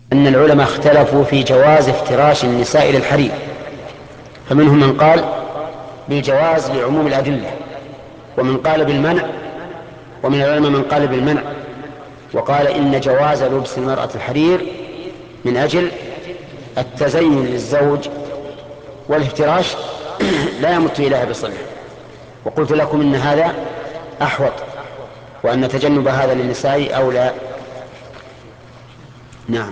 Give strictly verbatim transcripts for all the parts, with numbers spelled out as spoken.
أن العلماء اختلفوا في جواز افتراش النساء للحرير، فمنهم من قال بالجواز لعموم الأدلة، ومن قال بالمنع، ومن العلماء من قال بالمنع وقال إن جواز لبس المرأة الحرير من أجل التزين للزوج، والافتراش لا يمت إليها بصلة. وقلت لكم إن هذا أحوط، وأن تجنب هذا للنساء أولى. نعم.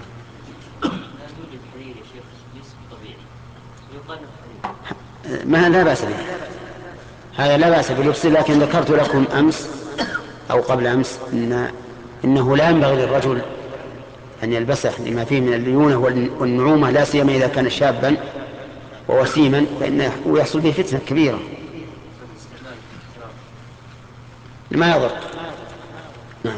ما لا بأس به، هذا لا بأس بلبسه، لكن ذكرت لكم أمس أو قبل أمس إن إنه لا ينبغي للرجل أن يلبسه لما فيه من الليونة والنعومة، لا سيما إذا كان شابا ووسيما، فإنه يحصل به فتنة كبيرة ما يضر. نعم.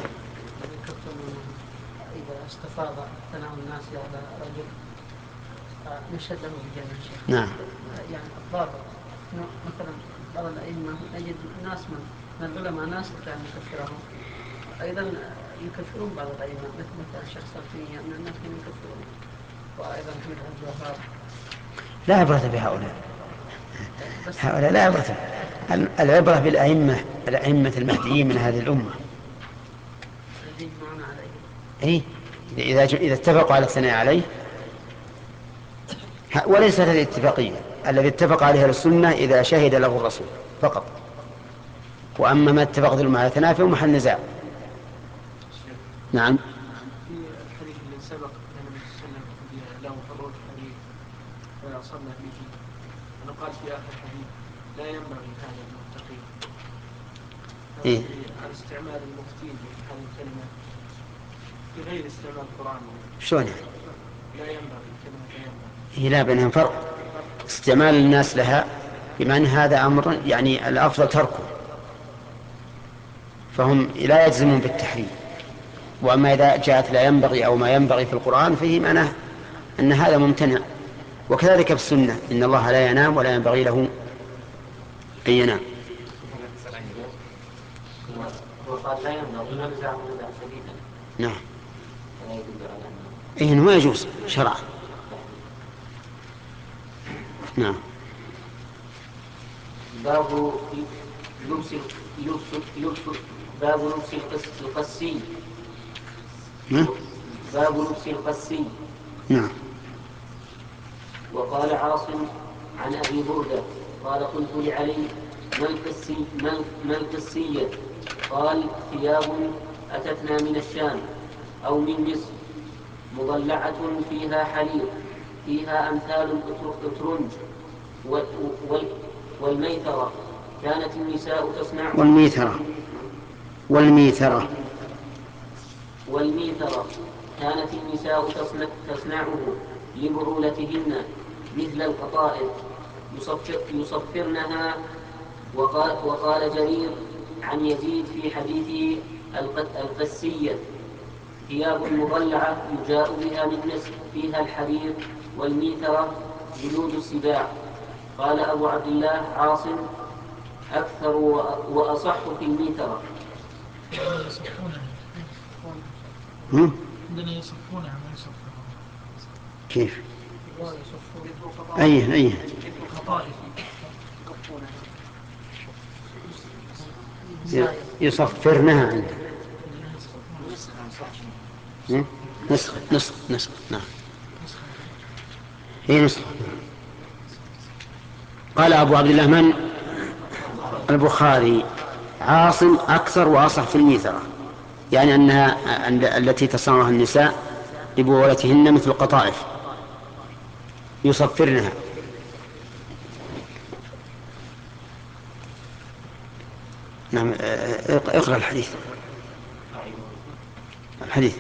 إذا استفاض ثناء الناس على رجل فنشهد له بالجنة شيخ. نعم. يعني الضابط مثلا بعض الأئمة نجد ناس من من العلماء ناس كان يكفرهم، أيضا يكفرون بعض الأئمة مثل مثلا الشيخ سلطينية من الناس من يكفرون، وأيضا أحمد عبد الوهاب. لا عبرة بهؤلاء، هؤلاء لا عبرة. العبرة بالأئمة، الأئمة المهديين من هذه الأمة. إيه؟ إذا إذا اتفقوا على الثناء عليه، وليس هذه الاتفاقية الذي اتفق عليها السنة إذا شهد له الرسول فقط، وأما ما اتفقت الأمة على ثناء فهو محل نزاع. نعم. في الحديث الذي سبق أن النبي صلى الله عليه وسلم له حروف حديث فصلى به، أنا قال في آخر الحديث لا ينبغي هذا المتقين. إيه؟ على استعمال المفتين هذه الكلمة في غير استعمال القرآن. شلون؟ لا ينبغي كلمة لا ينبغي. هي لا بينهم فرق، استعمال الناس لها بما أن هذا أمر يعني الأفضل تركه، فهم لا يجزمون بالتحريم. وأما إذا جاءت لا ينبغي أو ما ينبغي في القرآن فيه معناه أن هذا ممتنع. وكذلك في السنة إن الله لا ينام ولا ينبغي له أن ينام. هو قال لا ينبغي نزعه نزعا شديدا. نعم. هذا يدل على أنه إيه ما يجوز شرعا. نعم. باب لبس لبس لبس باب لبس القسي. نعم. باب لبس القسي. نعم. وقال عاصم عن أبي بردة قال قلت لعلي ما القسي ما القسية؟ قال ثياب أتتنا من الشام أو من مصر مضلعة فيها حرير فيها أمثال الأترنج والميثرة كانت النساء تصنعه. والميثرة والميثرة والميثرة كانت النساء تصنعه لبعولتهن مثل القطائف يصفر يصفرنها. وقال, وقال جرير عن يزيد في حديثه القسية ثياب مضلعة يجاء بها من مصر فيها الحرير والميثرة جلود السباع. قال أبو عبد الله عاصم أكثر وأصح في الميثرة. عندنا يصفونها ما يصفونها. كيف؟ أي أي يصفرنها عنده نسخ نسخ نسخ. نعم. هي نسخ. قال أبو عبد الله من البخاري عاصم أكثر وأصح في الميثرة، يعني أنها التي تصنعها النساء لبولتهن مثل القطائف يصفرنها. نعم. اقرأ الحديث. الحديث.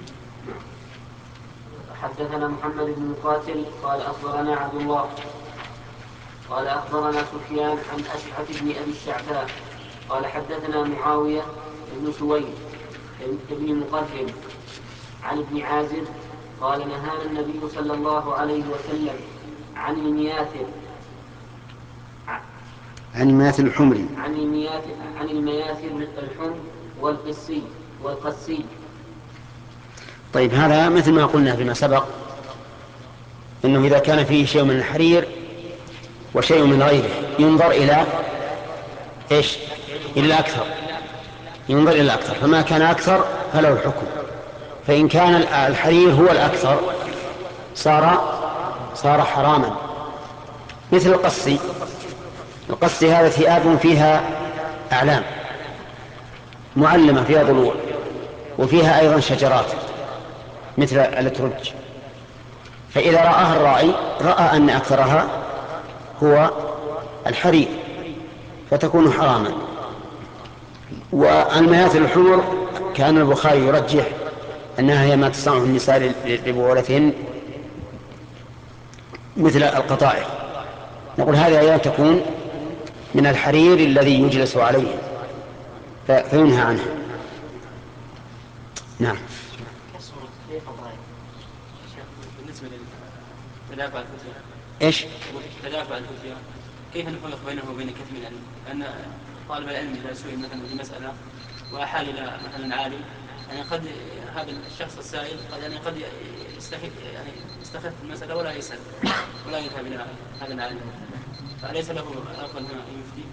حدثنا محمد بن مقاتل قال أخبرنا عبد الله قال أخبرنا سفيان عن أشعث بن أبي الشعثاء قال حدثنا معاوية بن سويد بن مقرن عن ابن عازر قال نهانا النبي صلى الله عليه وسلم عن المياثر عن المياثر الحمر عن المياثر عن المياثر الحمر والقسي والقسي. طيب هذا مثل ما قلنا فيما سبق انه اذا كان فيه شيء من الحرير وشيء من غيره ينظر الى ايش؟ الى الاكثر، ينظر الى الاكثر، فما كان اكثر فله الحكم. فان كان الحرير هو الاكثر صار صار حراما. مثل القصي، القصي هذا ثياب فيها اعلام معلمه فيها ضلوع وفيها ايضا شجرات مثل الاترج، فاذا راها الراعي راى ان اكثرها هو الحرير فتكون حراما. والمياثر الحمر كان البخاري يرجح انها هي ما تصنعه النساء لبعولتهن مثل القطائف، نقول هذه ايضا تكون من الحرير الذي يجلس عليه فينهى عنه. نعم. بالنسبة للتدافع الفتية ايش؟ تدافع الفتية كيف نفرق بينه وبين كتم العلم؟ لأن طالب العلم إذا سئل مثلا في مسألة وأحال إلى مثلا عالم، يعني قد هذا الشخص السائل قد يعني قد يستخف يعني يستخف المسألة ولا يسأل ولا يذهب إلى هذا العالم، فليس له أفضل ما يفتي؟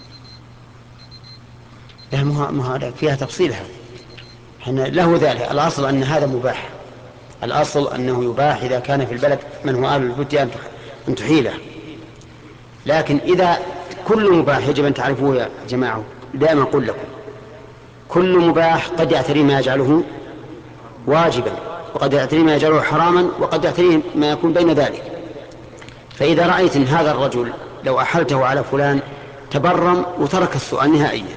لا، ما هذا فيها تفصيل، هذا احنا له ذلك. الأصل أن هذا مباح، الأصل أنه يباح إذا كان في البلد من هو أهل الفتية أن تحيله. لكن إذا كل مباح يجب أن تعرفوه يا جماعة، دائما أقول لكم كل مباح قد يعتري ما يجعله واجبا، وقد يعتري ما يجعله حراما، وقد يعتري ما يكون بين ذلك. فإذا رأيت إن هذا الرجل لو أحلته على فلان تبرم وترك السؤال نهائيا،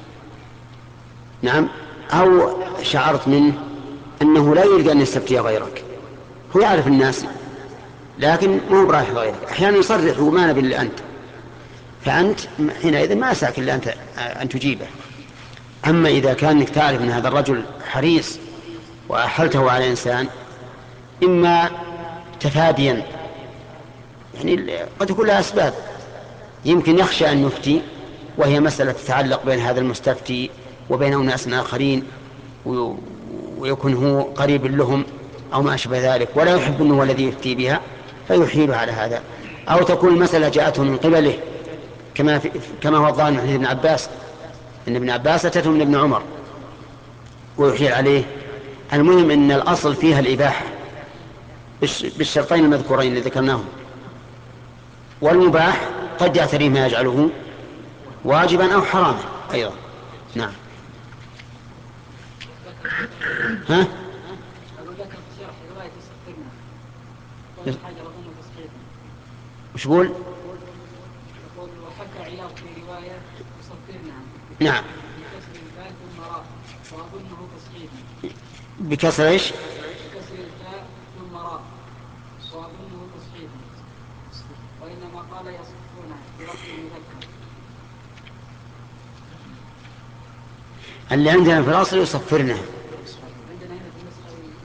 نعم، أو شعرت منه أنه لا يريد أن يستفتي غيرك، هو يعرف الناس لكن ما هو برايح غيرك، أحيانا يصرح وما نبي إلا أنت، فأنت حينئذ ما أسعك إلا أنت أن تجيبه. أما إذا كانك تعرف أن هذا الرجل حريص وأحلته على إنسان إما تفاديا، يعني قد يكون لها أسباب، يمكن يخشى أن يفتي وهي مسألة تتعلق بين هذا المستفتي وبين أناس آخرين ويكون هو قريب لهم أو ما أشبه ذلك، ولا يحب أنه هو الذي يفتي بها فيحيل على هذا. أو تكون المسألة جاءته من قبله كما, كما هو الظاهر من حديث ابن عباس، إن ابن عباس أتته من ابن عمر ويحيل عليه. المهم أن الأصل فيها الإباحة بالشرطين المذكورين اللي ذكرناهم. والمباح قد يعتري ما يجعله واجبا أو حراما أيضا. نعم. ها؟ وش يقول؟ وحكى عياض في رواية يصفرنا نعم. بكسر الباء ثم راء وأظنه تصحيحا. بكسر ايش؟ بكسر الباء ثم راء وأظنه تصحيحا، وإنما قال يصفونه برفع المذكر. اللي عندنا في الأصل يصفرنا. عندنا هنا في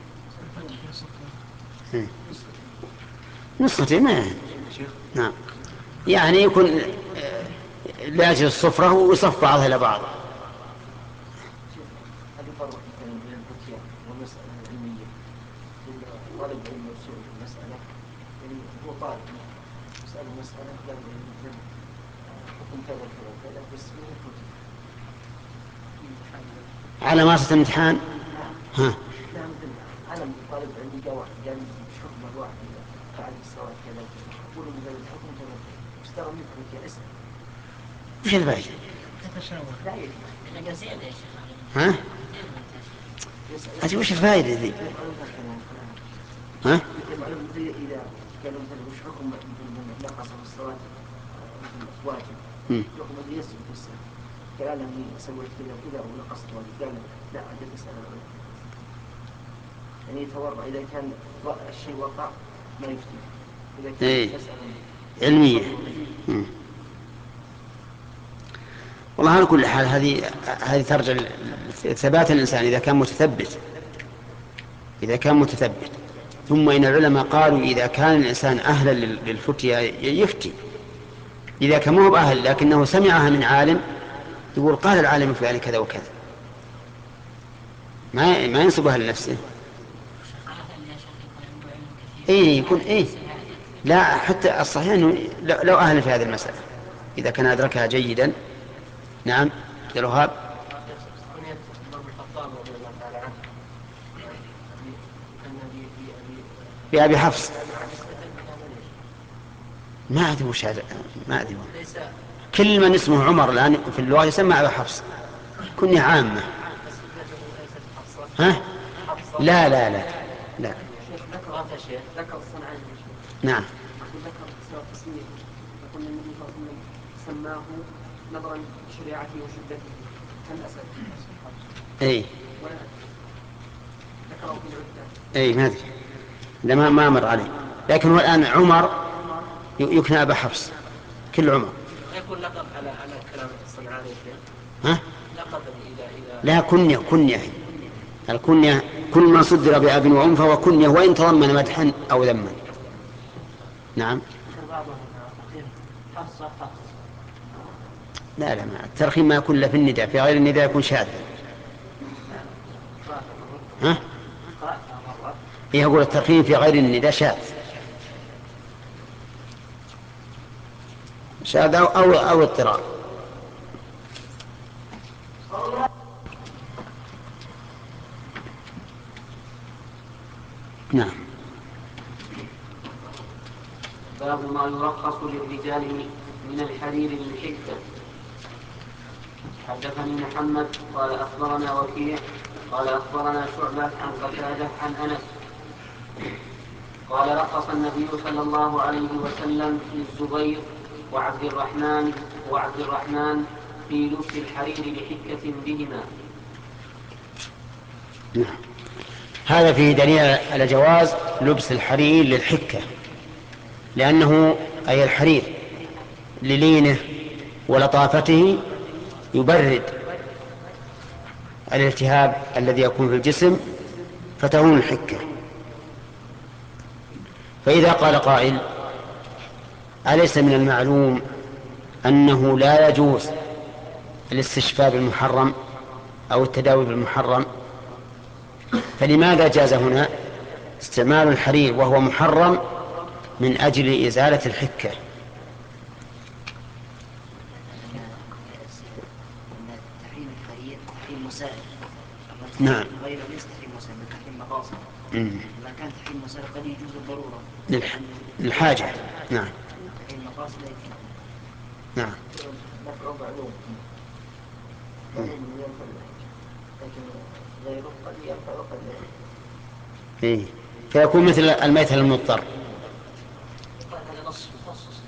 نسخة نسختي ما نعم، يعني يكون لاجل الصفرة ويصف بعضها إلى بعض. هل يفرق بين الفتية والمسألة العلمية؟ طالب علم يسأل المسألة يعني هو طالب يسأل المسألة لا يمكن حكم كذا كذا كذا بس من الفتية على ماسة الامتحان. ها. لا مثل علم طالب علم جاء واحد قال مش حكم الواحد إذا فعل السواد كذا كذا أقول له الحكم كذا كذا بس ترى من الفتية اسأل. وش الفائدة؟ لا يدري. ها؟ أجل وش الفائدة ذي؟ ها؟ المعلوم إذا قالوا مثلا وش حكم مثل نقص الصلاة مثل واجب حكم الذي يسجد في السنة قال أني سويت كذا وكذا ونقصت واجب قال لا عجب يسأل يعني يتورع إذا كان الشيء وقع ما يفتي إذا كان إيه. يسأل علمية. والله على كل حال هذه هذه ترجع ثبات الإنسان إذا كان متثبت، إذا كان متثبت. ثم إن العلماء قالوا إذا كان الإنسان أهلا للفتية يفتي، إذا كان مو بأهل لكنه سمعها من عالم يقول قال العالم فلان كذا وكذا، ما ما ينسبها لنفسه. إيه يكون إيه لا حتى الصحيح أنه لو أهل في هذه المسألة إذا كان أدركها جيدا. نعم يا الوهاب. كنية عمر بن الخطاب رضي الله تعالى عنه بأبي حفص ما أدري وش هذا ما أدري. كل من اسمه عمر الآن في اللغة يسمى أبي حفص كنية عامة. ها؟ لا لا لا لا. ذكر الصنعاني. نعم. ذكر سبب تسميته يقول النبي صلى الله عليه وسلم سماه نظرا لشريعته وشدته كالأسد. اي ذكره في العدة. اي ما ادري لما ما مر عليه. لكن هو الان عمر يكنى ابا حفص كل عمر. يكون لقب على على كلام الصنعاني. ها؟ لقب الى الى لا كنية كنية الكنية كل ما صدر بأب وأم فهو كنية وإن تضمن مدحا أو ذما. نعم. لا لا ما الترخيم ما يكون إلا في النداء في غير النداء يكون شاذا. ها؟ إيه يقول الترخيم في غير النداء شاذ شاذ أو أو, أو اضطراب. نعم. باب ما يرخص للرجال من الحرير للحكة. حدثني محمد قال أخبرنا وكيع قال أخبرنا شعبة عن قتادة عن أنس قال رخص النبي صلى الله عليه وسلم للزبير وعبد الرحمن وعبد الرحمن في لبس الحرير لحكة بهما. نعم. هذا فيه دليل على جواز لبس الحرير للحكة لأنه أي الحرير للينه ولطافته يبرد الالتهاب الذي يكون في الجسم فتهون الحكة. فإذا قال قائل أليس من المعلوم أنه لا يجوز الاستشفاء بالمحرم أو التداوي بالمحرم فلماذا جاز هنا استعمال الحرير وهو محرم من أجل إزالة الحكة؟ تحريم الحرير تحريم مسائل. نعم. غير ليس تحريم مسائل تحريم مقاصد. إذا كان تحريم مسائل قد يجوز الضرورة للحاجة. نعم. تحريم مقاصد لا يجوز. نعم. لكن غيره قد ينفع وقد لا ينفع. إيه. فيكون مثل الميت المضطر. هذا نص مخصص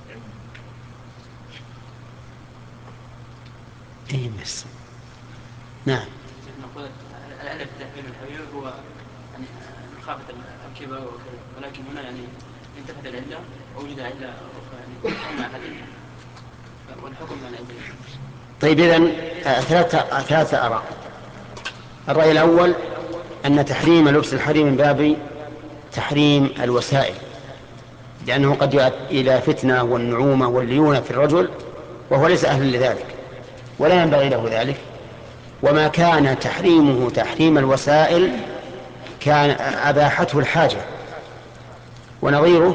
إيه بس. نعم. نقول الألف تحميل الحرير هو يعني مخافة الكبر وكذا ولكن هنا يعني انتفت العلة ووجد علة أخرى يعني مع هذه والحكم على العلة. طيب إذن ثلاثة ثلاثة آراء. الرأي الأول أن تحريم لبس الحرير من باب تحريم الوسائل لأنه قد يؤدي إلى فتنة والنعومة والليونة في الرجل وهو ليس أهلا لذلك ولا ينبغي له ذلك. وما كان تحريمه تحريم الوسائل كان أباحته الحاجة. ونظيره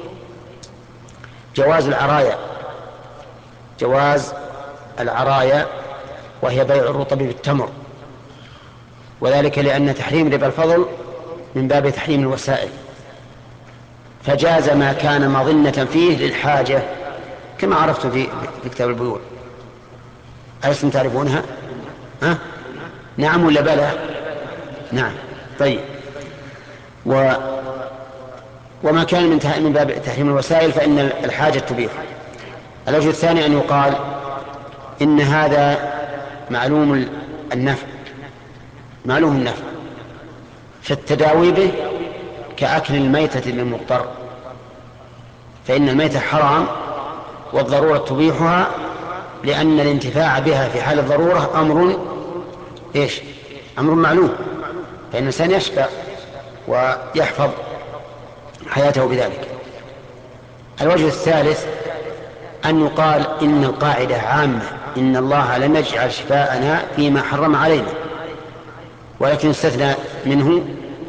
جواز العرايا جواز العرايا وهي بيع الرطب بالتمر وذلك لأن تحريم ربا الفضل من باب تحريم الوسائل فجاز ما كان مظنة فيه للحاجة كما عرفتم في في كتاب البيوع. ألستم تعرفونها؟ ها؟ نعم ولا بلى؟ نعم. طيب و وما كان من من باب تحريم الوسائل فإن الحاجة تبيح. الوجه الثاني أن يقال إن هذا معلوم النفع معلوم النفع فالتداوي به كأكل الميتة للمضطر فإن الميتة حرام والضرورة تبيحها لأن الانتفاع بها في حال الضرورة أمر إيش؟ أمر معلوم فإن الإنسان يشفى ويحفظ حياته بذلك. الوجه الثالث أن يقال إن القاعدة عامة إن الله لم يجعل شفاءنا فيما حرم علينا ولكن استثنى منه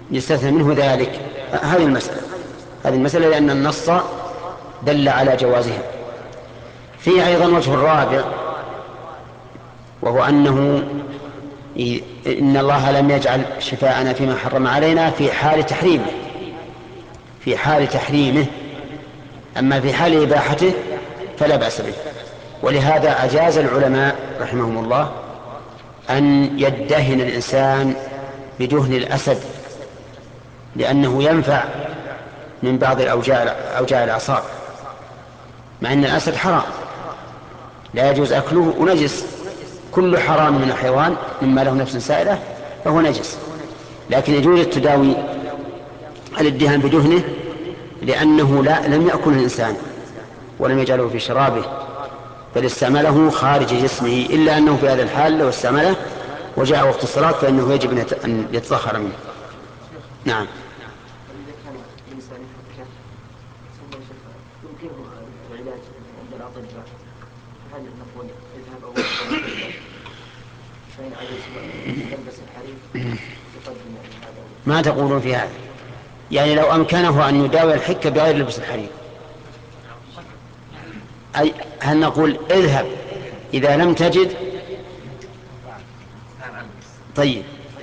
يستثنى منه ذلك. هذه المسألة هذه المسألة لأن النص دل على جوازها. فيه أيضا وجه رابع، وهو أنه إن الله لم يجعل شفاءنا فيما حرم علينا في حال تحريمه في حال تحريمه أما في حال إباحته فلا بأس به. ولهذا أجاز العلماء رحمهم الله أن يدهن الإنسان بدهن الأسد، لأنه ينفع من بعض الأوجاع أوجاع الأعصاب، مع أن الأسد حرام لا يجوز أكله ونجس. كل حرام من الحيوان مما له نفس سائلة فهو نجس، لكن يجوز التداوي الادهان بدهنه لأنه لا لم يأكل الإنسان ولم يجعله في شرابه، بل استعمله خارج جسمه، إلا أنه في هذا الحال لو استعمله وجاء وقت الصلاة فإنه يجب أن يتطهر منه. نعم. إذا كان الإنسان يفكر ثم يمكنه العلاج عند الأطباء، فهل نقول اذهب أول فإن عجز يلبس الحرير يقدم هذا؟ ما تقولون في هذا؟ يعني لو أمكنه أن يداوي الحكة بغير لبس الحرير، أي هل نقول اذهب إذا لم تجد؟ طيب.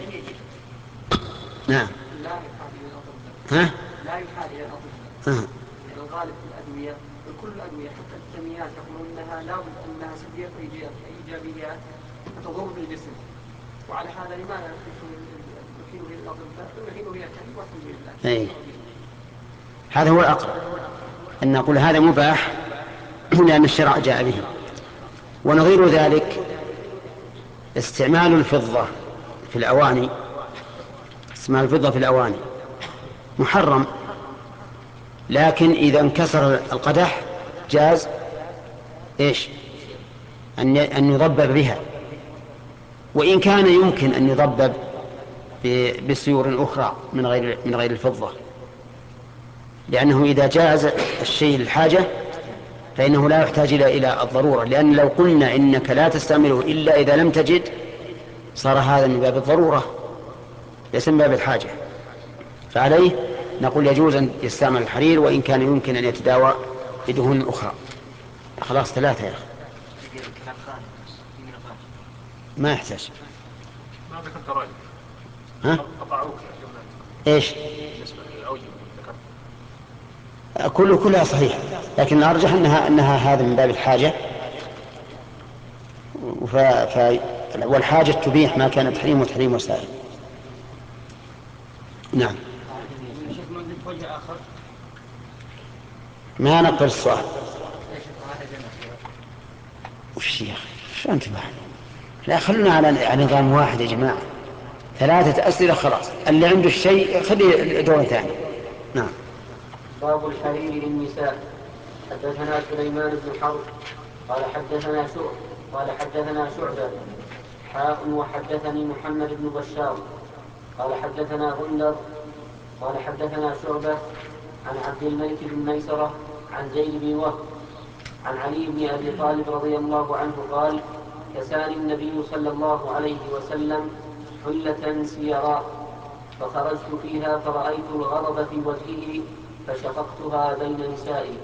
نعم. ها؟ لا يحال إلى الأطباء. ها. الغالب في الأدوية وكل الأدوية حتى الفيتامينات يقولون أنها لا بد أنها سلبيات وإيجابيات تضر بالجسم، وعلى هذا لماذا نحيله إلى الأطباء ونحيله إلى الحليب والحمد لله. أي. هذا هو الأقرب، أن نقول هذا مباح لأن الشرع جاء به. ونظير ذلك استعمال الفضة في الأواني استعمال الفضة في الأواني محرم، لكن إذا انكسر القدح جاز إيش أن أن يضبب بها، وإن كان يمكن أن يضبب بسيور أخرى من غير من غير الفضة، لأنه إذا جاز الشيء للحاجة فإنه لا يحتاج إلى الضرورة، لأن لو قلنا إنك لا تستعمله إلا إذا لم تجد صار هذا من باب الضرورة ليس من باب الحاجة. فعليه نقول يجوز أن يستعمل الحرير وإن كان يمكن أن يتداوى بدهون أخرى. خلاص ثلاثة يا أخي ما يحتاج. ما ذكرت رأي. ها؟ إيش؟ كله كلها صحيح، لكن الأرجح أنها أنها هذا من باب الحاجة، ف... ف... والحاجة تبيح ما كان تحريم وتحريم وسائل. نعم. ما نقبل السؤال. وش يا أخي شو أنت بحر؟ لا خلونا على على نظام واحد يا جماعة، ثلاثة أسئلة خلاص، اللي عنده الشيء خلي دور ثاني. نعم. باب الحرير للنساء. حدثنا سليمان بن حرب قال حدثنا شعبة قال حدثنا شعبة حاء وحدثني محمد بن بشار قال حدثنا غندر قال حدثنا شعبة عن عبد الملك بن ميسرة عن زيد بن وهب عن علي بن أبي طالب رضي الله عنه قال كساني النبي صلى الله عليه وسلم حلة سيراء فخرجت فيها فرأيت الغضب في وجهه فشققتها بين نسائي.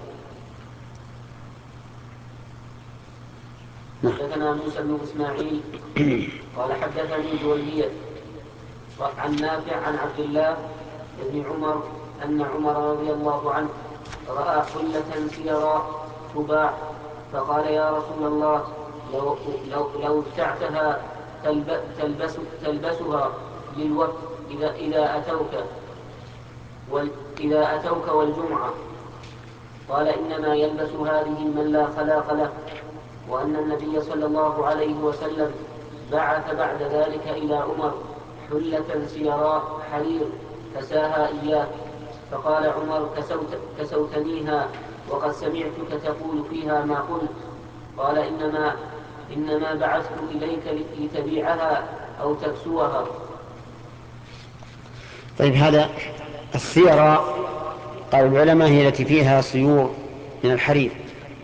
حدثنا موسى بن إسماعيل قال حدثني جويرية عن نافع عن عبد الله بن عمر أن عمر رضي الله عنه رأى حلة سيراء تباع فقال يا رسول الله لو, لو, لو ابتعتها تلبس تلبسها للوقت إذا, إذا أتوك إذا أتوك والجمعة. قال إنما يلبس هذه من لا خلاق له، وأن النبي صلى الله عليه وسلم بعث بعد ذلك إلى عمر حلة سيراء حرير فساها إياه. فقال عمر كسوت كسوتنيها وقد سمعتك تقول فيها ما قلت. قال إنما, إنما بعثت إليك لتبيعها أو تكسوها. طيب هذا السيراء قال العلماء هي التي فيها سيور من الحرير،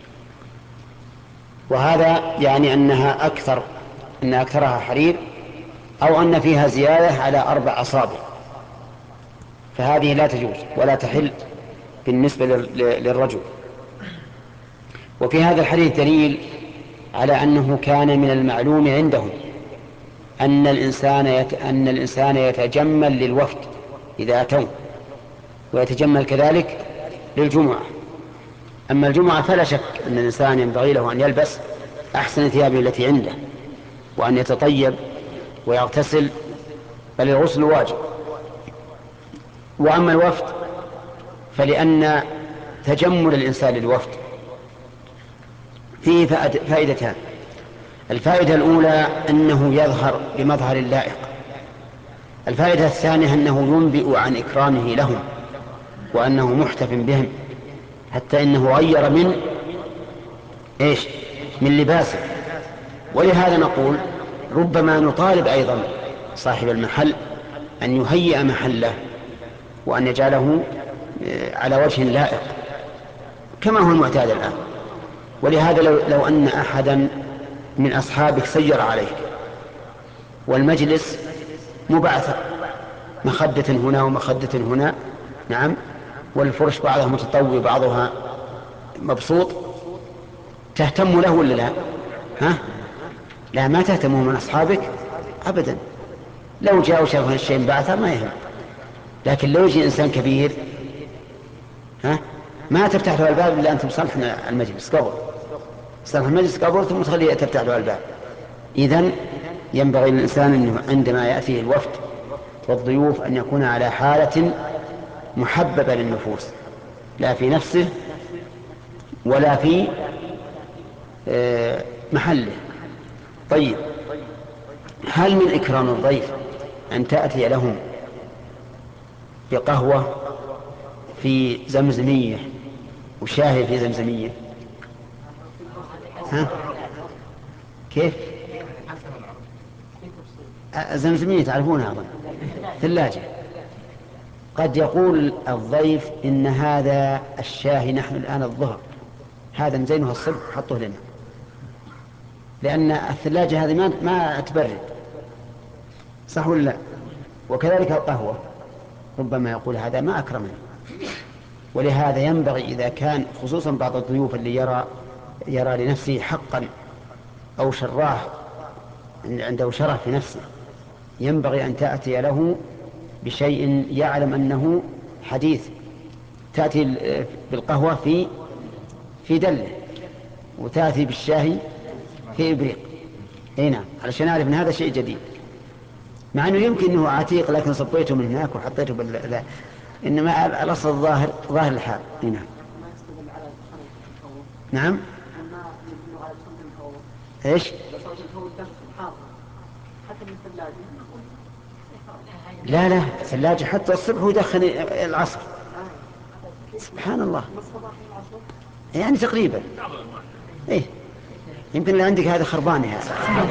وهذا يعني أنها أكثر أن أكثرها حرير أو أن فيها زيادة على أربع أصابع، فهذه لا تجوز ولا تحل بالنسبة للرجل. وفي هذا الحديث دليل على أنه كان من المعلوم عندهم أن الإنسان يت... أن الإنسان يتجمل للوفد إذا أتوا، ويتجمل كذلك للجمعة. أما الجمعة فلا شك أن الإنسان ينبغي له أن يلبس أحسن ثيابه التي عنده، وأن يتطيب ويغتسل، بل الغسل واجب. وأما الوفد فلأن تجمل الإنسان للوفد فيه فائدتان. الفائدة الأولى أنه يظهر بمظهر اللائق. الفائدة الثانية أنه ينبئ عن إكرامه لهم وأنه محتف بهم، حتى إنه غير من إيش من لباسه. ولهذا نقول ربما نطالب أيضا صاحب المحل أن يهيئ محله وأن يجعله على وجه لائق كما هو المعتاد الآن. ولهذا لو, لو أن أحدا من أصحابك سير عليك والمجلس مبعثر، مخدة هنا ومخدة هنا، نعم، والفرش بعضها متطوي بعضها مبسوط، تهتم له ولا لا؟ ها؟ لا، ما تهتم من أصحابك أبدا. لو جاء وشاف الشيء بعثر ما يهم. لكن لو يجي إنسان كبير، ها، ما تفتح له الباب إلا أنت مصلح المجلس قبل صلح المجلس قبل ثم تخليه تفتح له الباب. إذن ينبغي للإنسان أنه عندما يأتيه الوفد والضيوف أن يكون على حالة محببة للنفوس، لا في نفسه ولا في محله. طيب، هل من إكرام الضيف أن تأتي لهم بقهوة في زمزمية وشاهي في زمزمية؟ ها؟ كيف؟ زمزمية تعرفونها أظن، ثلاجة. قد يقول الضيف إن هذا الشاهي نحن الآن الظهر، هذا مزينه الصبح حطوه لنا، لأن الثلاجة هذه ما ما تبرد، صح ولا لا؟ وكذلك القهوة ربما يقول هذا ما أكرمني. ولهذا ينبغي إذا كان خصوصا بعض الضيوف اللي يرى يرى لنفسه حقا أو شراه عنده شرف في نفسه، ينبغي أن تأتي له بشيء يعلم أنه حديث. تأتي بالقهوة في في دلة، وتأتي بالشاهي في إبريق. اي نعم، علشان أعرف أن هذا شيء جديد، مع أنه يمكن أنه عتيق لكن صبيته من هناك وحطيته بال... إنما الأصل الظاهر ظاهر الحال. اي نعم. نعم. ايش؟ لا لا، ثلاجة حتى الصبح ويدخل العصر. سبحان الله، يعني تقريبا. ايه، يمكن اللي عندك هذا خربان يا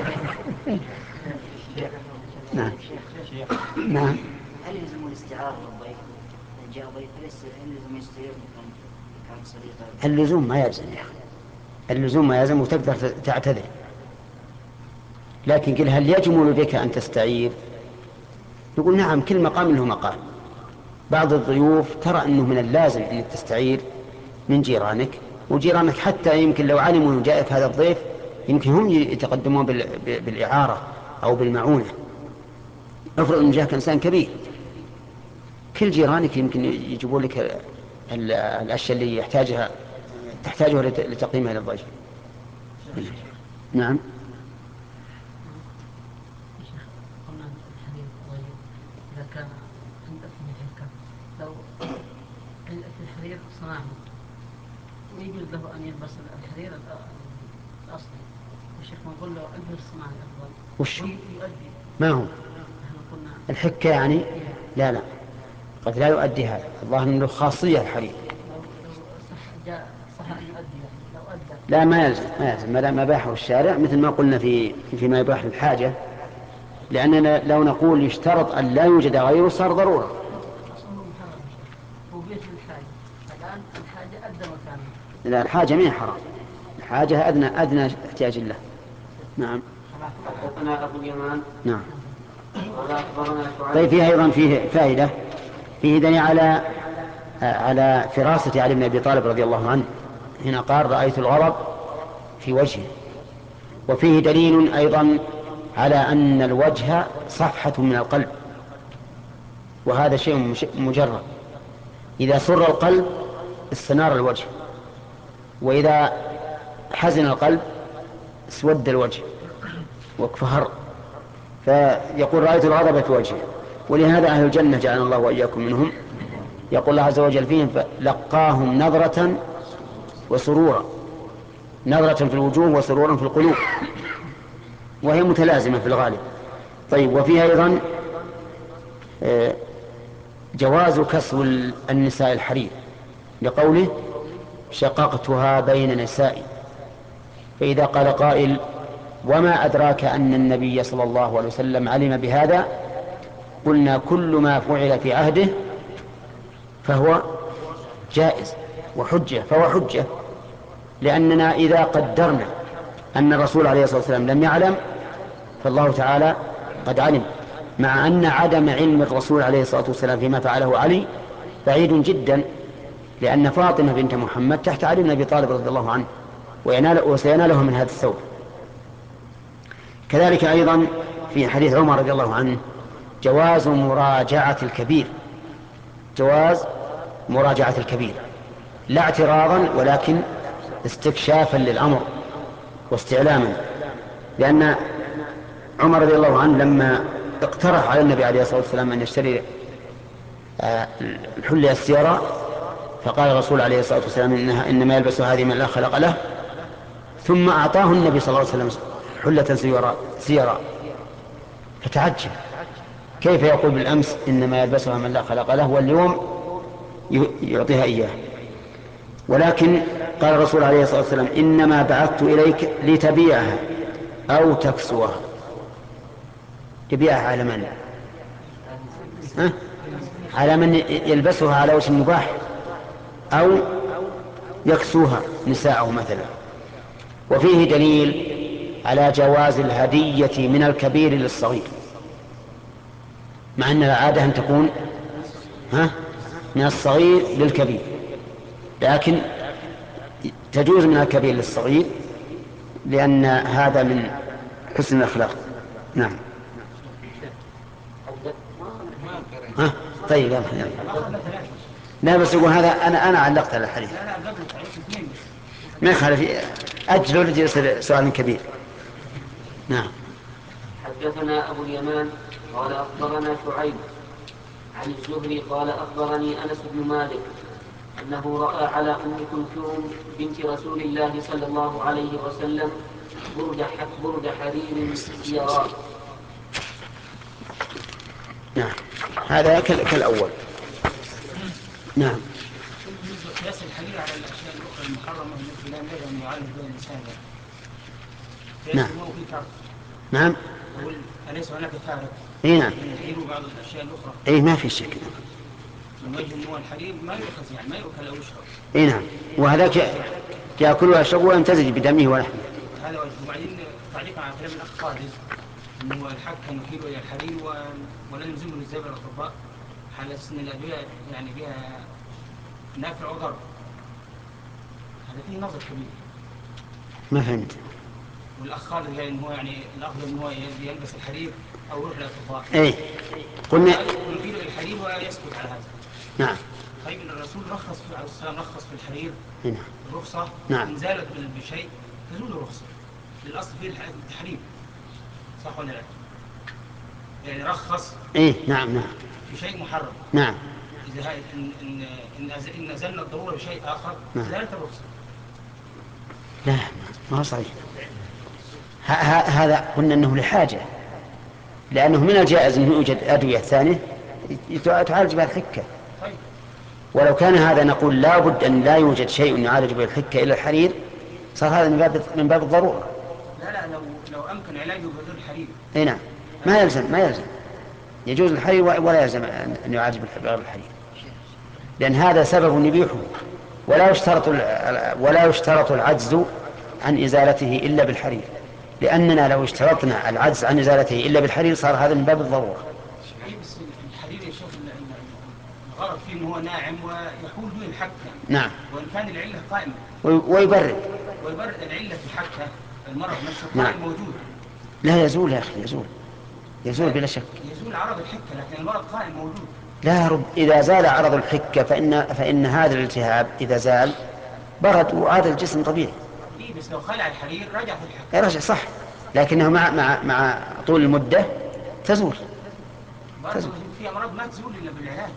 نعم نعم. هل يلزم الاستعارة للضيف؟ جاء ضيف هل يلزم يستعير كان صديقه؟ اللزوم ما يلزم يا أخي، اللزوم ما يلزم، وتقدر تعتذر. لكن قل هل يجمل بك أن تستعير؟ يقول نعم، كل مقام له مقام. بعض الضيوف ترى أنه من اللازم أن تستعير من جيرانك، وجيرانك حتى يمكن لو علموا أنه جاءك هذا الضيف يمكن هم يتقدمون بالإعارة أو بالمعونة. افرض أن جاءك إنسان كبير، كل جيرانك يمكن يجيبوا لك الأشياء اللي يحتاجها تحتاجها لتقديمها للضيف. نعم. قلنا الحديث الضيف إذا كان عندك في الحكة لو في الحرير صناعي ويجوز له أن يلبس الحرير الأصلي، والشيخ نقول له ألبس الصناعي أفضل. وش يؤدي ما هو الحكة يعني؟ لا لا، قد لا يؤدي هذا، الله له خاصية الحرير. لا ما يلزم، ما يلزم ما دام أباحه الشارع، مثل ما قلنا في فيما يباح الحاجة، لأننا لو نقول يشترط أن لا يوجد غيره صار ضرورة. لا، الحاجة ما هي حرام، الحاجة أدنى أدنى احتياج له. نعم. حدثنا أبو اليمان. نعم. قال أخبرنا شعيب. طيب، فيه أيضا فيه فائدة فيه دليل على على فراسة علي بن أبي طالب رضي الله عنه، هنا قال رأيت الغضب في وجهه. وفيه دليل أيضا على أن الوجه صفحة من القلب، وهذا شيء مجرد. إذا سر القلب استنار الوجه، وإذا حزن القلب اسود الوجه واكفهر. فيقول رأيت الغضب في وجهه. ولهذا أهل الجنة جعلنا الله وإياكم منهم، يقول الله عز وجل فيهم فلقاهم نظرة وسرورا، نظرة في الوجوه وسرورا في القلوب، وهي متلازمة في الغالب. طيب، وفيها أيضا جواز كسو النساء الحرير، لقوله شققتها بين نسائي. فإذا قال قائل وما أدراك أن النبي صلى الله عليه وسلم علم بهذا، قلنا كل ما فعل في عهده فهو جائز وحجة، فهو حجة، لأننا إذا قدرنا أن الرسول عليه الصلاة والسلام لم يعلم فالله تعالى قد علم، مع أن عدم علم الرسول عليه الصلاة والسلام فيما فعله علي بعيد جدا، لأن فاطمة بنت محمد تحت علي بن أبي طالب رضي الله عنه، وسيناله من هذا الثوب. كذلك أيضا في حديث عمر رضي الله عنه جواز مراجعة الكبير، جواز مراجعة الكبير، لا اعتراضا ولكن استكشافا للأمر واستعلاما. لأن عمر رضي الله عنه لما اقترح على النبي عليه الصلاة والسلام أن يشتري الحلة السيارة، فقال الرسول عليه الصلاة والسلام إنها إنما يلبس هذه من لا خلق له، ثم أعطاه النبي صلى الله عليه وسلم حلة سيارة، فتعجب كيف يقول بالأمس إنما يلبسها من لا خلق له واليوم يعطيها إياه. ولكن قال الرسول عليه الصلاة والسلام إنما بعثت إليك لتبيعها أو تكسوها. تبيعها على من؟ ها؟ على من يلبسها على وجه المباح، أو يكسوها نساءه مثلا. وفيه دليل على جواز الهدية من الكبير للصغير، مع أن العادة أن تكون ها من الصغير للكبير، لكن تجوز من الكبير للصغير لأن هذا من حسن الأخلاق. نعم. ها طيب يلا يلا. لا بس يقول هذا أنا أنا علقت على الحديث، ما يخالف، أجل ولد يصير سؤال كبير. نعم. حدثنا أبو اليمان قال أخبرنا شعيب عن الزهري قال أخبرني أنس بن مالك أنه رأى على أم كلثوم بنت رسول الله صلى الله عليه وسلم برد برد حرير سيراء. نعم، هذا كالأول. نعم. قياس الحرير على الأشياء الأخرى المحرمة التي لا ينبغي أن يعالج بها الإنسان. نعم. نعم. أقول أليس هناك فارق؟ إيه نعم. يحيل بعض الأشياء الأخرى. إيه ما في شك. من وجه أنه الحرير ما يؤخذ يعني ما يؤكل أو يشرب. إيه نعم. وهذاك يأكل ويشرب ويمتزج بدمه ولحمه. هذا وجه. وبعدين تعليقا على كلام الأخ خالد أنه الحق نحيل إلى الحرير ولا نلزمه الزبر الأطباء على أساس أن الأدوية يعني بها نافع وضر. هذا فيه نظر كبير. ما فهمت. والأخ خالد قال إنه يعني الأفضل إنه يلبس الحرير أو يروح للأطباء. إيه. قلنا نحيل إلى الحرير ويسكت على هذا. نعم. طيب الرسول رخص عليه السلام رخص في الحرير. نعم. الرخصة. نعم. إن زالت بشيء تزول الرخصة. للأصل فيه التحريم. صح ولا لا؟ يعني رخص. إيه نعم نعم. بشيء محرم. نعم. إذا إن إن إن إن أزلنا الضرورة بشيء آخر نعم. زالت الرخصة. لا ما هو صحيح. هذا قلنا أنه لحاجة، لأنه من الجائز أنه يوجد أدوية ثانية تعالج بها الحكة. طيب. ولو كان هذا نقول لا بد أن لا يوجد شيء يعالج به الحكة إلا الحرير، صار هذا من باب من باب الضرورة. لا لا لو لو أمكن علاجه بدون الحرير. أي نعم. ما يلزم ما يلزم يجوز الحرير ولا يلزم أن يعالج بغير الحرير، لأن هذا سبب يبيحه، ولا يشترط ولا يشترط العجز عن إزالته إلا بالحرير، لأننا لو اشترطنا العجز عن إزالته إلا بالحرير صار هذا من باب الضرورة. بس الحرير يشوف انه هو ناعم ويحول دون الحكه. نعم. وان كان العله قائمه. ويبرد. ويبرد العله في الحكه، المرض نفسه نعم. قائم موجود. لا يزول يا اخي، يزول يزول بلا شك. يزول عرض الحكه لكن المرض قائم موجود. لا رب، اذا زال عرض الحكه فان فان هذا الالتهاب اذا زال برد وعاد الجسم طبيعي. اي بس لو خلع الحرير رجع في الحكه. رجع صح، لكنه مع مع مع طول المده تزول. برضه في امراض ما تزول الا بالعلاج.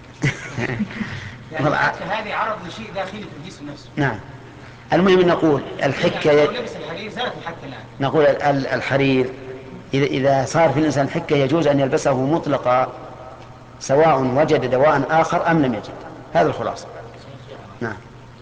يعني الحكه هذه عرض لشيء داخلي في الجسم نفسه. نعم. المهم نقول الحكه يعني لو لبس الحرير زالت الحكه الان. نقول الحرير اذا اذا صار في الانسان حكه يجوز ان يلبسه مطلقا سواء وجد دواء اخر ام لم يجد. هذا الخلاصه. نعم.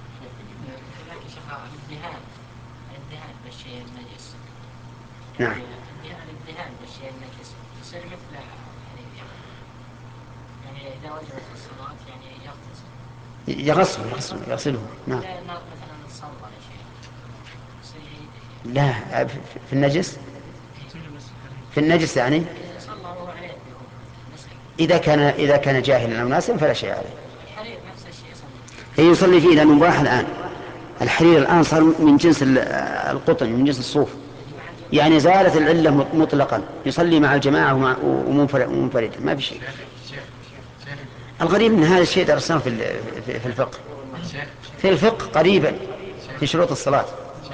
الدهان بالشيء النجس. نعم. الدهان بالشيء النجس يصير مثل يعني يعني إذا وجبت في الصلاة يعني يغتسل. يغسله يغسله يغسله. نعم. لا مثلا صلى ولا شيء. لا في النجس. في النجس يعني. صلى وهو عليه. إذا كان إذا كان جاهلا أو ناسا فلا شيء عليه. الحرير نفس الشيء يصلي. هي يصلي فيه لأنه مباح الآن. الحرير الآن صار من جنس القطن، من جنس الصوف، يعني زالت العلة مطلقا، يصلي مع الجماعة ومنفردا ما في شيء. الغريب أن هذا الشيء درسناه في في الفقه في الفقه قريبا في شروط الصلاة.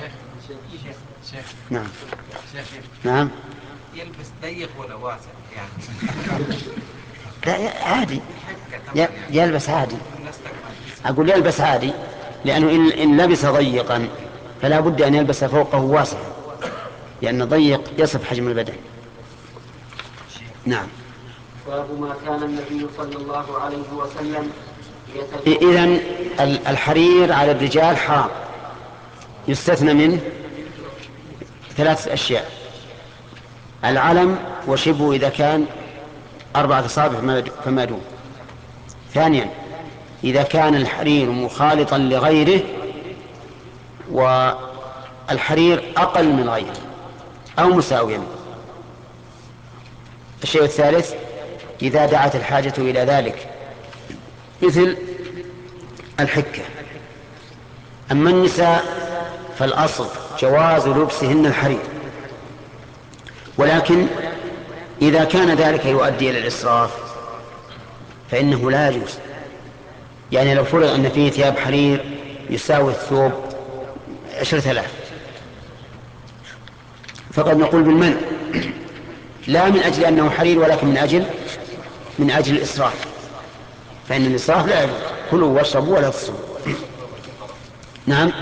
نعم. نعم. يلبس ضيق ولا واسع يعني؟ لا عادي يلبس عادي. أقول يلبس عادي لأنه إن لبس ضيقا فلا بد أن يلبس فوقه واسعا لأن ضيق يصف حجم البدن. نعم. باب ما كان النبي صلى الله عليه وسلم إذن الحرير على الرجال حرام، يستثنى منه ثلاثة أشياء: العلم وشبه إذا كان أربعة أصابع فما دون. ثانيا إذا كان الحرير مخالطا لغيره والحرير أقل من غيره أو مساويا. الشيء الثالث إذا دعت الحاجة إلى ذلك مثل الحكة. أما النساء فالأصل جواز لبسهن الحرير، ولكن إذا كان ذلك يؤدي إلى الإسراف فإنه لا يجوز. يعني لو فرض أن فيه ثياب حرير يساوي الثوب عشرة آلاف فقد نقول بالمنع، لا من أجل أنه حرير ولكن من أجل من أجل الإسراف، فإن الإسراف لا يجوز. كلوا واشربوا ولا تصوموا. نعم.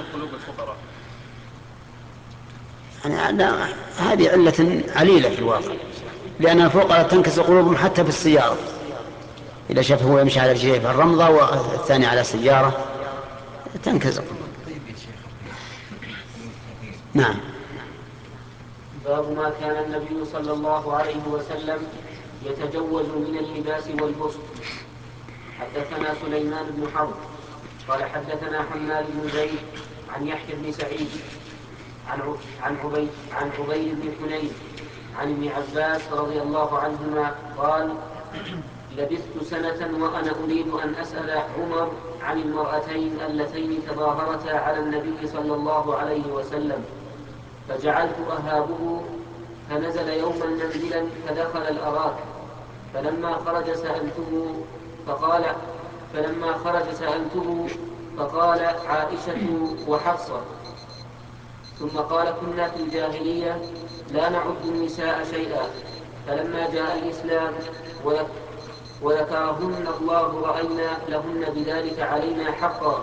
أنا هذه علة عليلة في الواقع، لأن الفقراء تنكس قلوبهم حتى في السيارة، إذا شاف هو يمشي على رجليه في الرمضة والثاني على سيارة تنكس قلوبهم. نعم. باب ما كان النبي صلى الله عليه وسلم يتجوز من اللباس والبسط. حدثنا سليمان بن حرب قال حدثنا حماد بن زيد عن يحيى بن سعيد عن عن عبيد عن عبيد بن حنين عن ابن عباس رضي الله عنهما قال: لبثت سنة وأنا أريد أن أسأل عمر عن المرأتين اللتين تظاهرتا على النبي صلى الله عليه وسلم، فجعلت أهابه، فنزل يوما منزلا فدخل الأراك، فلما خرج سألته فقال فلما خرج سألته فقال عائشة وحفصة. ثم قال: كنا في الجاهلية لا نعد النساء شيئا، فلما جاء الإسلام وذكرهن الله رأينا لهن بذلك علينا حقا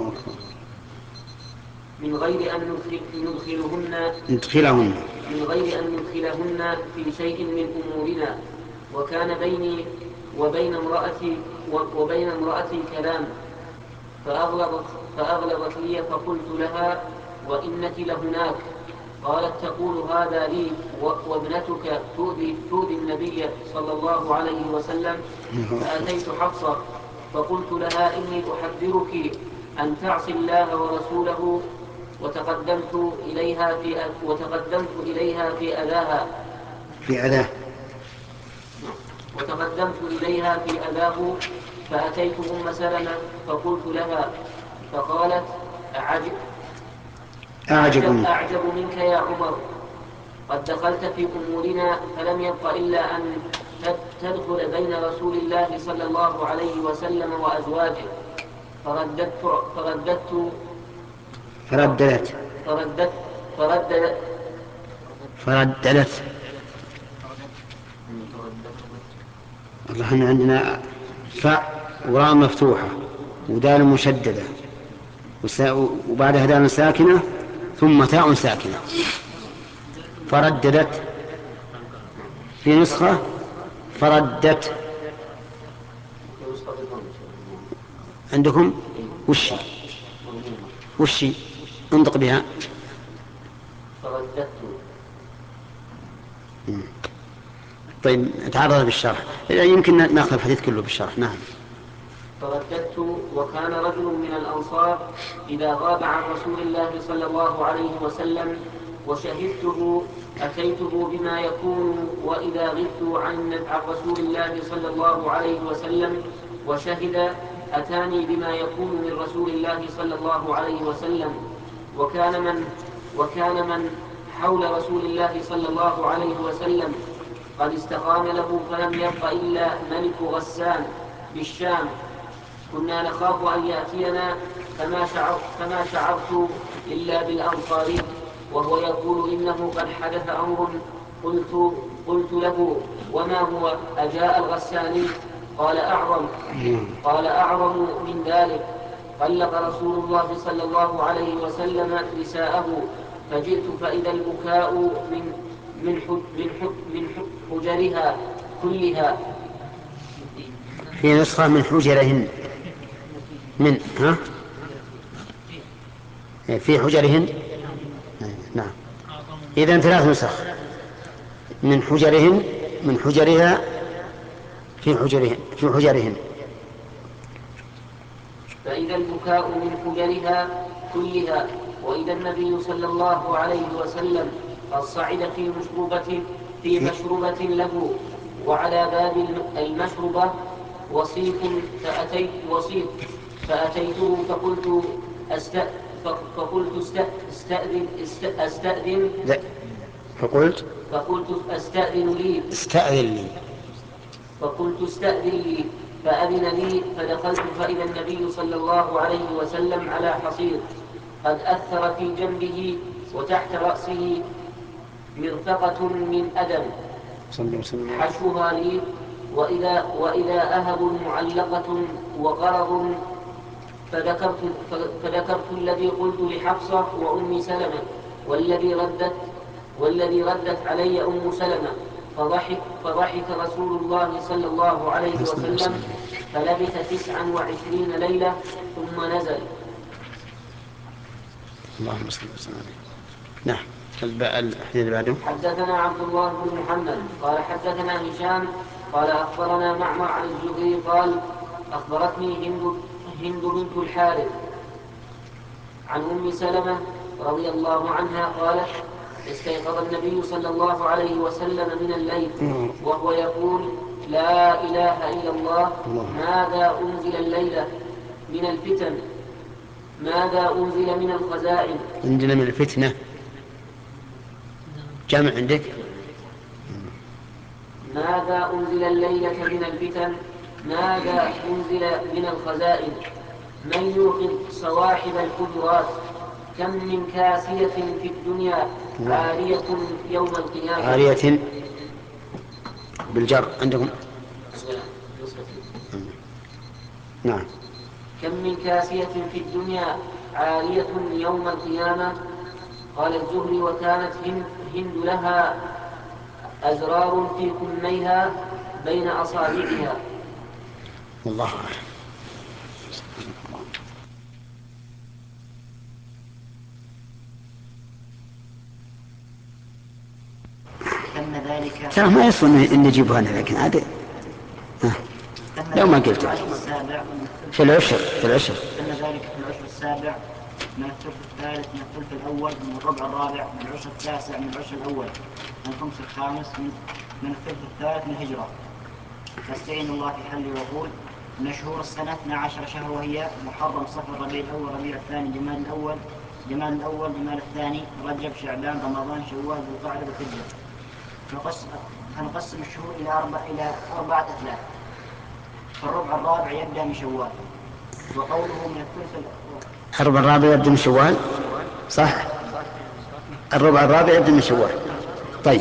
من غير أن ندخلهن ندخلهن من غير أن ندخلهن في شيء من أمورنا، وكان بيني وبين امرأتي وبين امرأتي كلام، فأغلظت, فأغلظت لي فقلت لها: وإنك لهناك. قالت: تقول هذا لي وابنتك تؤذي, تؤذي النبي صلى الله عليه وسلم. فأتيت حفصة فقلت لها: إني أحذرك أن تعصي الله ورسوله، وتقدمت إليها في وتقدمت إليها في أذاها في أذاه وتقدمت إليها في أذاه فأتيت أم سلمة فقلت لها فقالت أعجب, أعجب, أعجب منك يا عمر، قد دخلت في أمورنا فلم يبق إلا أن تدخل بين رسول الله صلى الله عليه وسلم وأزواجه. فرددت فرددت فرددت فرددت فرددت فرددت والله إحنا عندنا فاء وراء مفتوحة ودال مشددة وبعدها دال ساكنة ثم تاء ساكنة. فرددت في نسخة فردت عندكم وشي وشي انطق بها. فرددت. طيب تعرض بالشرح يمكن ناخذ الحديث كله بالشرح. نعم. فرددت وكان رجل من الأنصار إذا غاب عن رسول الله صلى الله عليه وسلم وشهدته أتيته بما يكون، وإذا غبت عن رسول الله صلى الله عليه وسلم وشهد أتاني بما يكون من رسول الله صلى الله عليه وسلم. وكان من وكان من حول رسول الله صلى الله عليه وسلم قد استقام له فلم يبق إلا ملك غسان بالشام، كنا نخاف أن يأتينا فما شعرت, فما شعرت إلا بالأنصاري وهو يقول إنه قد حدث أمر. قلت, قلت له وما هو؟ أجاء الغساني؟ قال أعظم قال أعظم من ذلك، طلق رسول الله صلى الله عليه وسلم نساءه، فجئت فإذا البكاء من من من من حجرها كلها. في نسخة من حجرهن من ها في حجرهن. نعم. إذن ثلاث نسخ من حجرهن من حجرها في حجرهن في حجرهن. فإذا البكاء من حجرها كلها، وإذا النبي صلى الله عليه وسلم قد صعد في مشروبة في مشروبة له وعلى باب المشربة وصيف فأتيت وصيف فأتيته فقلت أست فقلت استأذن أستأذن لا فقلت فقلت أستأذن لي استأذن لي فقلت استأذن لي فأذن لي فدخلت فإذا النبي صلى الله عليه وسلم على حصير قد أثر في جنبه وتحت رأسه مرفقة من أدم حشوها لي، وإذا, وإذا أهب معلقة وغرض. فذكرت, فذكرت الذي قلت لحفصة وأم سلمة والذي ردت والذي ردت علي أم سلمة، فضحك, فضحك رسول الله صلى الله عليه وسلم فلبث تسعا وعشرين ليلة ثم نزل. اللهم صل وسلم عليه. نعم. الحديث بعده. حدثنا عبد الله بن محمد قال حدثنا هشام قال أخبرنا معمر عن الزهري قال أخبرتني هند, هند بنت الحارث عن أم سلمة رضي الله عنها قالت استيقظ النبي صلى الله عليه وسلم من الليل وهو يقول لا إله إلا الله، ماذا أنزل الليلة من الفتن، ماذا أنزل من الخزائن. عندنا من الفتنة جمع عندك. ماذا أنزل الليلة من الفتن، ماذا أنزل من الخزائن. من يوقظ صواحب الحجرات، كم من كاسية في الدنيا عارية يوم القيامة. عارية بالجر عندكم. نعم. كم من كاسية في الدنيا عارية يوم القيامة. قال الزهري وكانت هند, هند لها أزرار في كميها بين أصابعها. الله أعلم. ترى ما يصل ان نجيبها هنا، لكن عاد لو ما قلت في العشر في العشر ان ذلك في العشر السابع من الثلث الثالث من الثلث الاول من الربع الرابع من العشر التاسع من العشر الاول من الخمس الخامس من, من الثلث الثالث من الهجره. فاستعين الله في حل العقول من شهور السنة اثنا عشر شهر، وهي محرم، صفر، ربيع الأول، ربيع الثاني، جماد الأول، جماد الأول، جماد الثاني، رجب، شعبان، رمضان، شوال، ذو القعدة، ذو الحجة. فنقسم فنقسم الشهور إلى أربع إلى أربعة أثلاث. فالربع الرابع يبدأ من شوال، وقوله من الثلث الربع الرابع يبدأ من شوال، صح؟ الربع الرابع يبدأ من شوال. طيب.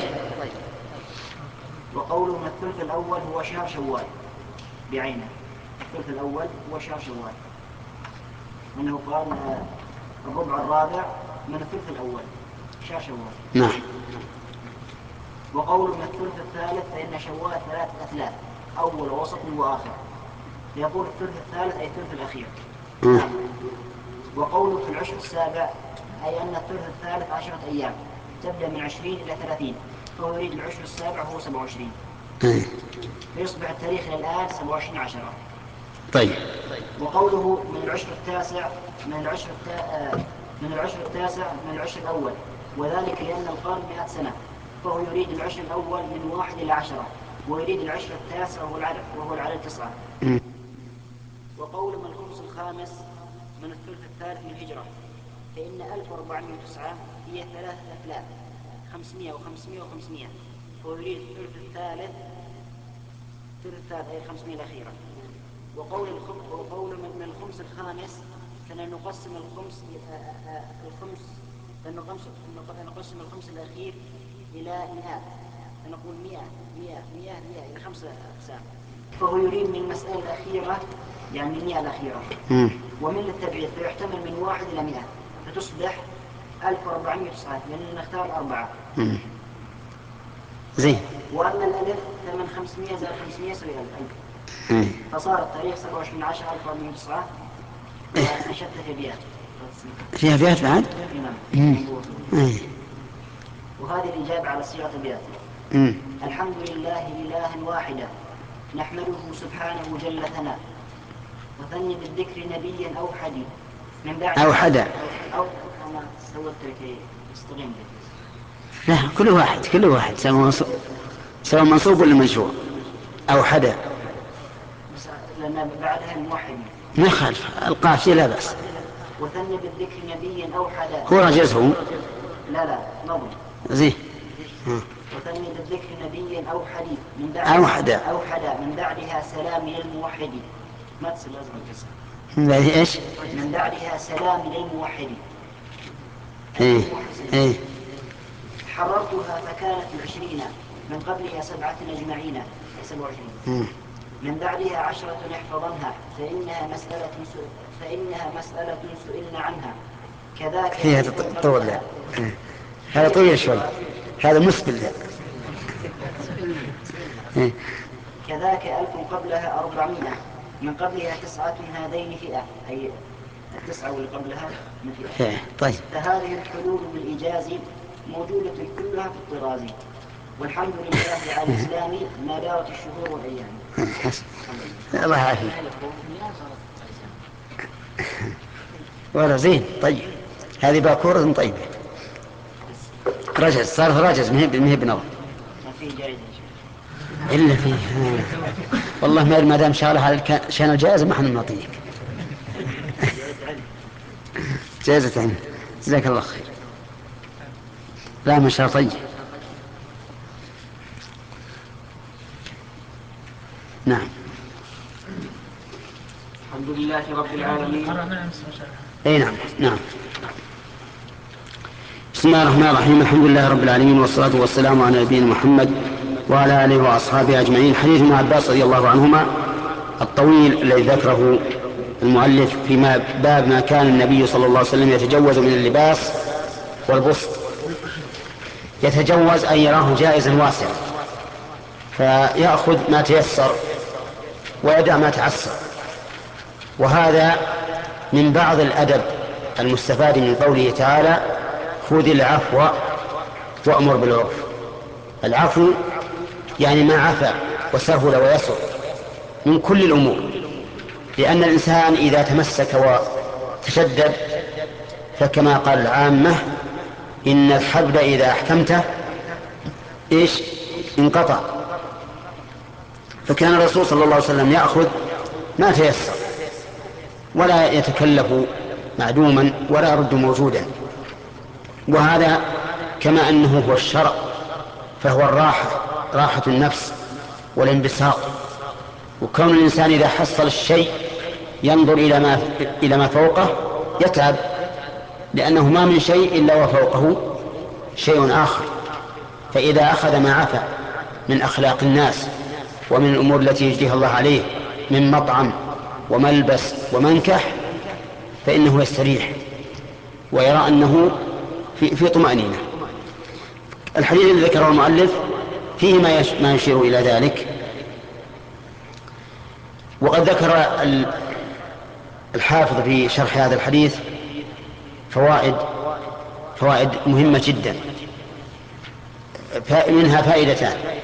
وقوله من الثلث الأول هو شهر شوال بعينه. الثلث الأول هو شهر شوال، وأنه قال الربع الرابع من الثلث الأول شهر شوال. نعم. وقوله من الثلث الثالث فإن شوال ثلاثة أثلاث، أول ووسط وآخر. يقول الثلث الثالث أي الثلث الأخير. م. وقوله في العشر السابع أي أن الثلث الثالث عشرة أيام، تبدأ من عشرين إلى ثلاثين، فهو يريد العشر السابع هو سبعة وعشرين، فيصبح التاريخ إلى الآن سبعة وعشرين عشرة. طيب. وقوله من العشر التاسع من العشر التا... من العشر التاسع من العشر الأول، وذلك لأن القرن مئة سنة، فهو يريد العشر الأول من واحد إلى عشرة، ويريد العشر التاسع وهو العدد وهو العدد تسعة. وقول من الخمس الخامس من الثلث الثالث من الهجرة، فإن ألف وأربعمائة وتسعة هي ثلاثة أثلاث، خمسمائة وخمسمائة وخمسمائة، فهو يريد الثلث الثالث الثلث الثالث أي الخمسمائة الأخيرة. وقول الخم... وقول من الخمس الخامس فنقسم الخمس الخمس فنقسم الخمس الأخير إلى مئات، فنقول مئة مئة مئة مئة إلى خمسة أقسام، فهو يريد من المسألة الأخيرة يعني المئة الأخيرة. م. ومن التبعيض فيحتمل من واحد إلى مئة، فتصبح ألف وأربعمائة وتسعة، لأن نختار أربعة. م. زين. وأما الألف فمن خمسمائة زائد خمسمائة يساوي ألف، فصار التاريخ سبعة وعشرين عشرة ألف وأربعمائة وتسعة. ونشدت في بيات فيها بيات بعد؟ نعم. وهذه الإجابة على صيغة البيات. الحمد لله إلها واحدا، نحمده سبحانه جل ثناء، وثني بالذكر نبيا أوحد من بعد أوحدا أو أنا سويت لك استغل. لا، كل واحد كل واحد سواء منصوب ولا منشور. أوحدا لأن بعدها الموحد ما يخالف، القافية لا بأس. وثني بالذكر نبيا أوحدا، هو رجزه. لا لا نظم زين. وثني بالذكر نبيا أوحد من بعد أوحدا أوحدا من بعدها سلام للموحد. ما تصل لازم الجزء. ايش؟ من بعدها سلام للموحد. ايه ايه. حررتها فكانت عشرين، من قبلها سبعة أجمعين، سبعة وعشرين. من بعدها عشرة يحفظنها، فإنها مسألة فإنها مسألة سئلنا عنها. كذاك هي طول. هذا طويل شوي، هذا مسبل. كذاك ألف قبلها أربعمائة، من قبلها تسعة هذين فئة، أي التسعة واللي قبلها فئة. طيب. فهذه الحلول بالإجاز موجودة كلها في الطراز، والحمد لله على الإسلام ما دارت الشهور والأيام. الله يعافيك. ولا زين. طيب هذه باكورة طيبة. رجز، صار رجز مهب مهب نظر. ما في جائزة إلا فيه. والله ما ما دام شغله على شان الجائزة ما احنا نعطيك. جائزة علم. جزاك الله خير. لا ما شاء الله. طيب. نعم. الحمد لله رب العالمين. اي نعم نعم. بسم الله الرحمن الرحيم. الحمد لله رب العالمين، والصلاة والسلام على نبينا محمد وعلى آله وأصحابه أجمعين. حديث ابن عباس رضي الله عنهما الطويل الذي ذكره المؤلف فيما باب ما كان النبي صلى الله عليه وسلم يتجوز من اللباس والبسط. يتجوز أن يراه جائزا واسعا، فيأخذ ما تيسر ويدع ما تعسر. وهذا من بعض الأدب المستفاد من قوله تعالى: خذ العفو وأمر بالعرف. العفو يعني ما عفى وسهل ويسر من كل الأمور، لأن الإنسان إذا تمسك وتشدد فكما قال العامة: إن الحبل إذا أحكمته إيش انقطع. فكان الرسول صلى الله عليه وسلم يأخذ ما تيسر ولا يتكلف معدوما ولا يرد موجودا. وهذا كما أنه هو الشرع فهو الراحة، راحة النفس والانبساط. وكون الإنسان إذا حصل الشيء ينظر إلى ما إلى ما فوقه يتعب، لأنه ما من شيء إلا وفوقه شيء آخر. فإذا أخذ ما عفى من أخلاق الناس ومن الأمور التي يجريها الله عليه من مطعم وملبس ومنكح فإنه يستريح ويرى أنه في, في طمأنينة. الحديث الذي ذكره المؤلف فيه ما, يش ما يشير إلى ذلك. وقد ذكر الحافظ في شرح هذا الحديث فوائد فوائد مهمة جدا، منها فائدتان.